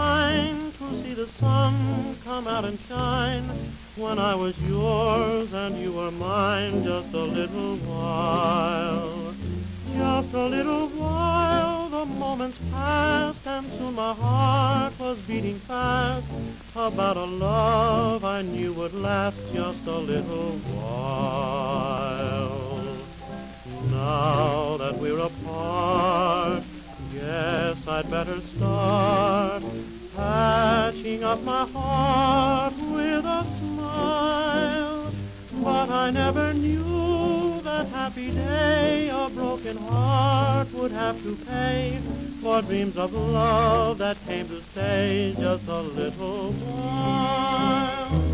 mine to see the sun come out and shine when I was yours and you were mine just a little while. Just a little while, the moments passed, and soon my heart was beating fast about a love I knew would last just a little while. Now that we're apart, guess I'd better start patching up my heart with a smile. But I never knew that happy day a broken heart would have to pay for dreams of love that came to stay just a little while.